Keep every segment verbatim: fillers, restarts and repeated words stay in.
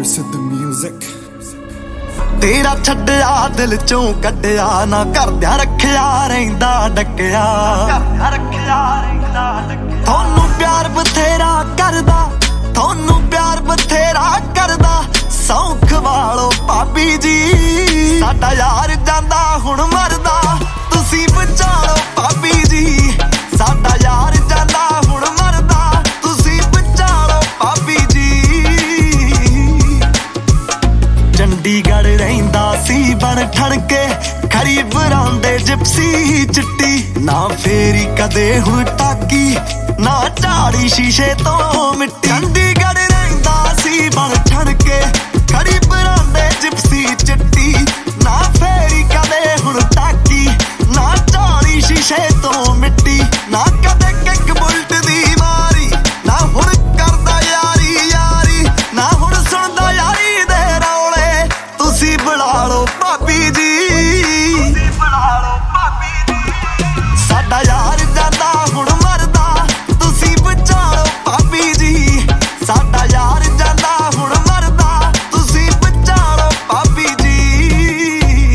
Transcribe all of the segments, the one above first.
ਸਿੱਧ ਮਿਊਜ਼ਿਕ ਤੇਰਾ ਛੱਡਿਆ ਦਿਲ ਚੋਂ ਕੱਢਿਆ ਨਾ ਕਰਦਿਆਂ ਰੱਖਿਆ ਰਹਿੰਦਾ ਡੱਕਿਆ ਰੱਖਿਆ ਰਹਿੰਦਾ ਡੱਕਿਆ ਤੁਹਾਨੂੰ ਪਿਆਰ ਬਥੇਰਾ ਕਰਦਾ ਤੁਹਾਨੂੰ ਪਿਆਰ ਬਥੇਰਾ ਕਰਦਾ ਸੌਂਖ ਵਾਲੋ ਭਾਬੀ ਜੀ ਸਾਡਾ ਯਾਰ ਜਾਂਦਾ ਹੁਣ ਮਰਦਾ ਤੁਸੀਂ ਬਚਾਲੋ ਭਾਬੀ ਜੀ ਸਾਡਾ ਯਾਰ ਜਾਂਦਾ ਹੁਣ ਮਰਦਾ ਤੁਸੀਂ ਬਚਾਲੋ ਭਾਬੀ ਜੀ ਚੰਡੀਗੜ੍ਹ ਰਹਿੰਦਾ ਸੀ ਬਣ ਠਣ ਕੇ ਖਰੀ ਬਰਾਂਡੇ ਜਿਪਸੀ ਚਿੱਟੀ ਨਾ ਫੇਰੀ ਕਦੇ ਹੁਣ ਟਾਕੀ ਨਾ ਝਾੜੀ ਸ਼ੀਸ਼ੇ ਤੋਂ ਮਿੱਟੀ ਚੰਡੀਗੜ੍ਹ ਰਹਿੰਦਾ ਸੀ ਬਣ ਠਣ ਕੇ ਖਰੀ ਬਰਾਂਡੇ ਜਿਪਸੀ ਚਿੱਟੀ ਨਾ ਫੇਰੀ ਕਦੇ ਹੁਣ ਟਾਕੀ ਨਾ ਝਾੜੀ ਸ਼ੀਸ਼ੇ ਤੋਂ ਮਿੱਟੀ ਨਾ ਕਦੇ ਕਿੱਕ ਬੁਲਟ ਦੀ ਮਾਰੀ ਨਾ ਹੁਣ ਕਰਦਾ ਯਾਰੀ ਯਾਰੀ ਨਾ ਹੁਣ ਸੁਣਦਾ ਯਾਰੀ ਦੇ ਰੌਲੇ ਤੁਸੀਂ ਬੁਲਾ ਲਓ ਭਾਬੀ ਜੀ ਤੁਸੀਂ ਬੁਲਾ ਲਓ ਭਾਬੀ ਜੀ ਸਾਡਾ ਯਾਰ ਜਾਂਦਾ ਹੁਣ ਮਰਦਾ ਤੁਸੀਂ ਬਚਾ ਲਓ ਭਾਬੀ ਜੀ ਸਾਡਾ ਯਾਰ ਜਾਂਦਾ ਹੁਣ ਮਰਦਾ ਤੁਸੀਂ ਬਚਾ ਲਓ ਭਾਬੀ ਜੀ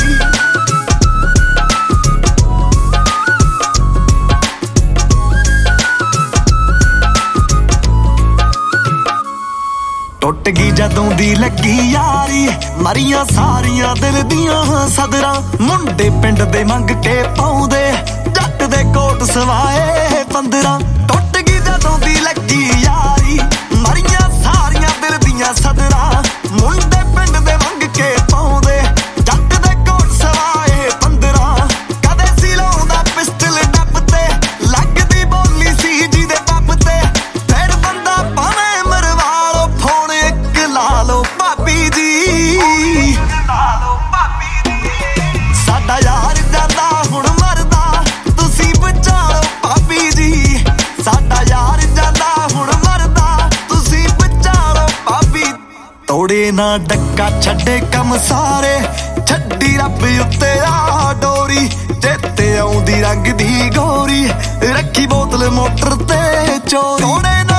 ਟੁੱਟ ਗਈ ਜਦੋਂ ਦੀ ਲੱਗੀ ਯਾਰੀ ਮਰੀਆਂ ਸਾਰੀਆਂ ਦਿਲ ਦੀਆਂ ਸਦਰਾਂ ਮੁੰਡੇ ਪਿੰਡ ਦੇ ਮੰਗ ਕੇ ਪਾਉਂਦੇ ਜੱਟ ਦੇ ਕੋਟ ਸਵਾਏ ਪੰਦਰਾਂ ਟੁੱਟ ਗਈ ਜਦੋਂ ਦੀ ਲੱਗੀ ਯਾਰੀ ਮਰੀਆਂ ਸਾਰੀਆਂ ਦਿਲ ਦੀਆਂ ਸਦਰਾਂ ਮੁੰਡੇ ਪਿੰਡ ਦੇ ਮੰਗ ਕੇ ਪਾਉਂਦੇ ਜੱਟ ਦੇ ਕੋਟ ਸਵਾਏ ਪੰਦਰਾਂ ਕਦੇ ਸੀ ਲਾਉਂਦਾ ਪਿਸਟਲ ਡੱਬ ਤੇ ਲੱਗਦੀ ਬੋਲੀ ਸੀ ਜਿਹਦੇ ਪੱਪ ਤੇ ਫਿਰ ਬੰਦਾ ਭਾਵੇਂ ਮਰਵਾ ਲੋ ਫੋਨ ਇੱਕ ਲਾ ਲੋ ਭਾਬੀ ਜੀ ਲਾ ਲੋ ਭਾਬੀ ਜੀ ਸਾਡਾ ਯਾਰ ਜਾਂਦਾ ਹੁਣ ਮਰਦਾ ਤੁਸੀਂ ਬਚਾ ਲੋ ਭਾਬੀ ਜੀ ਸਾਡਾ ਯਾਰ ਜਾਂਦਾ ਹੁਣ ਮਰਦਾ ਤੁਸੀਂ ਬਚਾ ਲੋ ਭਾਬੀ ਤੋੜੇ ਨਾ ਡੱਕਾ ਛੱਡੇ ਕੰਮ ਸਾਰੇ ਛੱਡੀ ਰੱਬ ਉੱਤੇ ਆ ਡੋਰੀ ਚੇਤੇ ਆਉਂਦੀ ਰੰਗ ਦੀ ਗੋਰੀ ਰੱਖੀ ਬੋਤਲ ਮੋਟਰ ਤੇ ਚੋਰੀ ਤੋੜੇ